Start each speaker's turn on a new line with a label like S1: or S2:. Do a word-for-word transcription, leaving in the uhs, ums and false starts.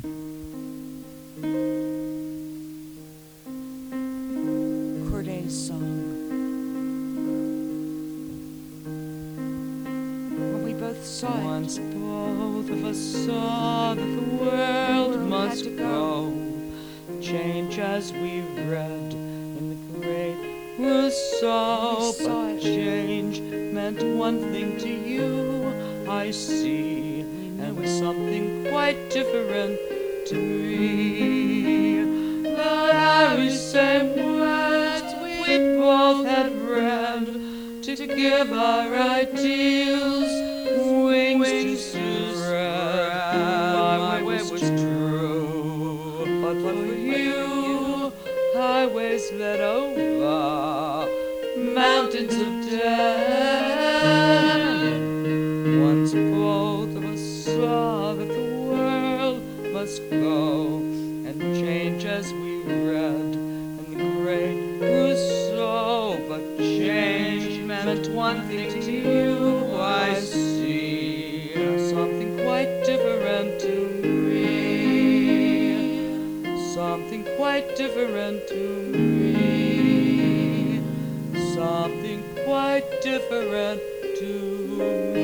S1: Corday's song. When we both saw it,
S2: Once both of us saw that the world must go, change as we read in the great Rousseau. But change meant one thing to you, I see, and was something quite different to me. The very same words we both had read to give our ideals wings to spread. My way was true, but for you, highways led over mountains of death. Once both of us saw that the world must go and change as we read in the great Rousseau. But change meant one thing to you, I see, something quite different to me, something quite different to me, something quite different to me.